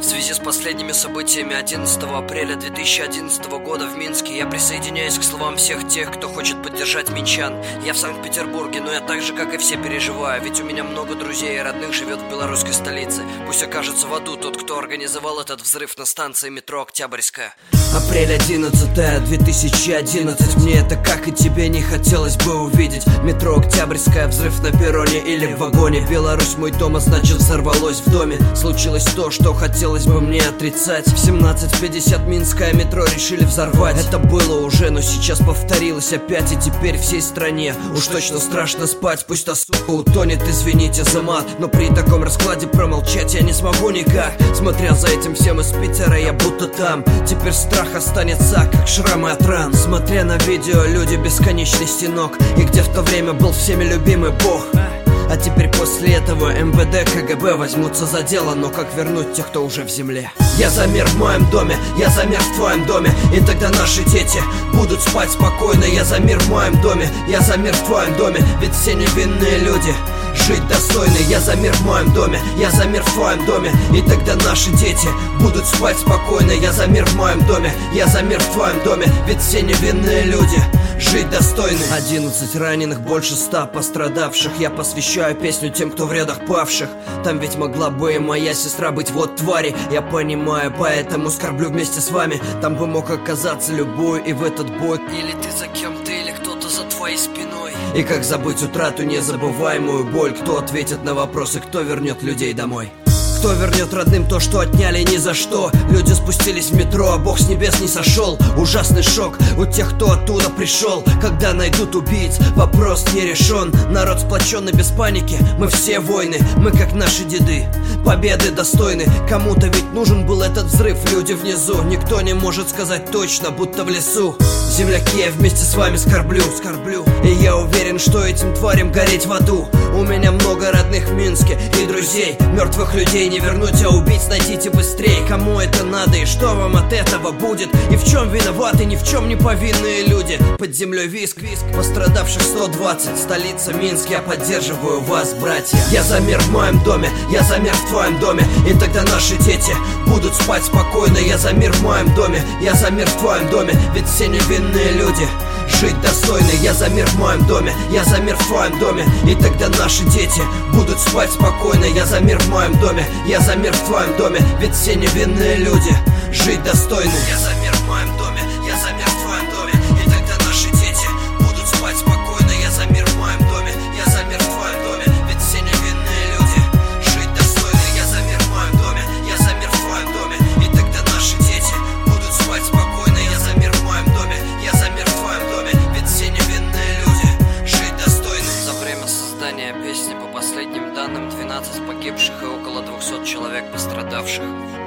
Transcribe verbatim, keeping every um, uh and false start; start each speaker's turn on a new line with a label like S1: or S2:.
S1: связи с последними событиями одиннадцатого апреля две тысячи одиннадцатого года в Минске я присоединяюсь к словам всех тех, кто хочет поддержать минчан. Я в Санкт-Петербурге, но я так же, как и все, переживаю, ведь у меня много друзей и родных живет в белорусской столице. Пусть окажется в аду тот, кто организовал этот взрыв на станции метро Октябрьская. Апрель одиннадцатое две тысячи одиннадцать. Мне это, как и тебе, не хотелось бы увидеть. Метро Октябрьская, взрыв на перроне или в вагоне. Беларусь мой дом, а значит взорвалось в доме. Случилось то, что хотелось бы мне отрицать. В семнадцать пятьдесят минское метро решили взорвать. Это было уже, но сейчас повторилось опять. И теперь всей стране уж точно страшно спать. Пусть та сука утонет, извините за мат, но при таком раскладе промолчать я не смогу никак. Смотря за этим всем из Питера, я будто там. Теперь страх останется, как шрамы от ран. Смотря на видео, люди бесконечный стенок. И где в то время был всеми любимый Бог. А теперь после этого эм вэ дэ, ка гэ бэ возьмутся за дело. Но как вернуть тех, кто уже в земле? Я за мир в моем доме, я за мир в твоем доме. И тогда наши дети будут спать спокойно. Я за мир в моем доме, я за мир в твоем доме. Ведь все невинные люди жить достойны. Я за мир в моем доме, я за мир в твоем доме. И тогда наши дети будут спать спокойно. Я за мир в моем доме, я за мир в твоем доме. Ведь все невинные люди жить достойны. Одиннадцать раненых, больше ста пострадавших. Я посвящаю песню тем, кто в рядах павших. Там ведь могла бы и моя сестра быть, вот твари. Я понимаю, поэтому скорблю вместе с вами. Там бы мог оказаться любой, и в этот бой или ты за кем-то, или кто-то за твоей спиной. И как забыть утрату, незабываемую боль? Кто ответит на вопросы, кто вернет людей домой? Кто вернет родным то, что отняли ни за что? Люди спустились в метро, а Бог с небес не сошел. Ужасный шок у тех, кто оттуда пришел. Когда найдут убийц, вопрос не решен. Народ сплоченный без паники, мы все воины. Мы как наши деды, победы достойны. Кому-то ведь нужен был этот взрыв. Люди внизу, никто не может сказать точно, будто в лесу. Земляки, я вместе с вами скорблю, скорблю. И я уверен, что этим тварям гореть в аду. У меня много родных в Минске и друзей. Мертвых людей не вернуть, а убить найдите быстрее. Кому это надо и что вам от этого будет? И в чем виноваты ни в чем не повинные люди? Под землей виск, виск, пострадавших сто двадцать. Столица Минск, я поддерживаю вас, братья. Я за мир в моем доме, я за мир в твоем доме. И тогда наши дети будут спать спокойно. Я за мир в моем доме, я за мир в твоем доме. Ведь все невинные люди жить достойны. Я за мир в моем доме, я за мир в твоем доме. И тогда наши дети будут спать спокойно. Я за мир в моем доме, я за мир в твоем доме. Ведь все невинные люди жить достойны. Я за мир в моем доме, я за мир в твоем доме. И тогда наши дети будут спать спокойно. Я за мир в моем доме, я за мир в твоем доме. Ведь все невинные люди жить достойны. Я за мир в моем доме, я за мир в твоем доме. И тогда наши дети будут спать спокойно. Я за мир в моем доме, я за мир в твоем доме. Ведь все невинные люди жить достойны. За время создания песни, по последним данным, двенадцать погибших и около двухсот человек пострадавших.